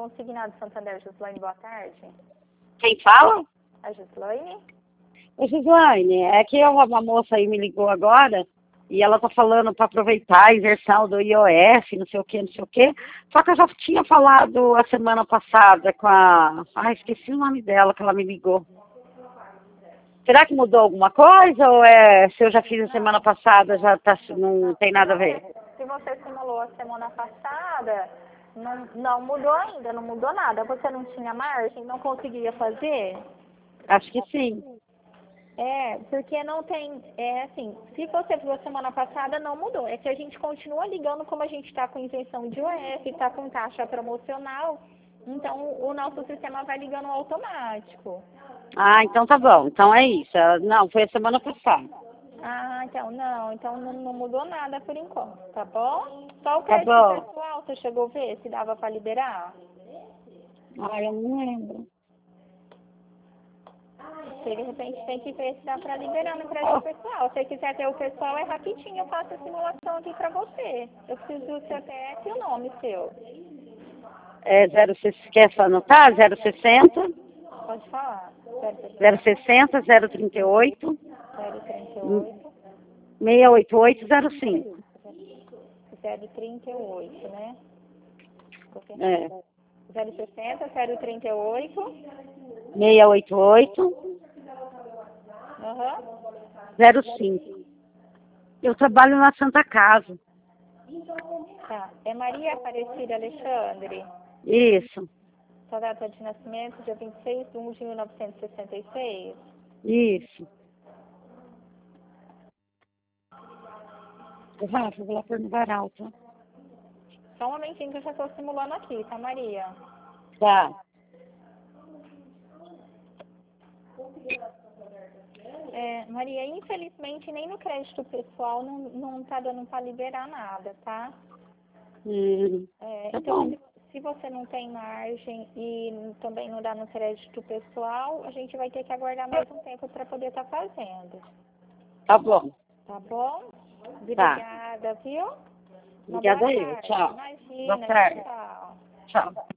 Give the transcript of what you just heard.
Consignado Santander, Gislaine, boa tarde. Quem fala? A Gislaine? Ô, Gislaine, é que uma moça aí me ligou agora e ela tá falando para aproveitar a inversão do IOF, não sei o que, não sei o que. Só que eu já tinha falado a semana passada com a... Ai, esqueci o nome dela, que ela me ligou. Será que mudou alguma coisa ou se eu já fiz a semana passada, já tá, não tem nada a ver? Se você simulou a semana passada, não mudou ainda, não mudou nada. Você não tinha margem, não conseguia fazer? Acho que sim. Porque não tem, assim, se você viu a semana passada, não mudou. É que a gente continua ligando como a gente está com isenção de IOF, está com taxa promocional, então o nosso sistema vai ligando automático. Ah, então tá bom. Então é isso. Não, foi a semana passada. Ah, então não mudou nada por enquanto, tá bom? Só o Tá crédito bom. pessoal, você chegou a ver se dava para liberar? Ai, eu não lembro. Você de repente tem que ver se dá para liberar no crédito pessoal. Se você quiser ter o pessoal, é rapidinho, eu faço a simulação aqui para você. Eu preciso do CPF e o nome seu. Quer só anotar? 060 Pode falar. 060 038 038 68805. 038, né? É. 060 038 688 Aham. 05. Eu trabalho na Santa Casa. Tá. É Maria Aparecida Alexandre. Isso. Sua data de nascimento, dia 26 de 1 de 1966. Isso. Rafa, vou lá pôr no varal, tá? Só um momentinho que eu já estou simulando aqui, tá, Maria? Tá. Maria, infelizmente nem no crédito pessoal não tá dando para liberar nada, tá? Tá Então, bom. se você não tem margem e também não dá no crédito pessoal, a gente vai ter que aguardar mais um tempo para poder estar fazendo. Tá bom. Tá bom? Tá. Obrigada, viu? Uma Obrigada boa eu. tarde. Tchau. Imagina, Boa tarde. tchau. Tchau.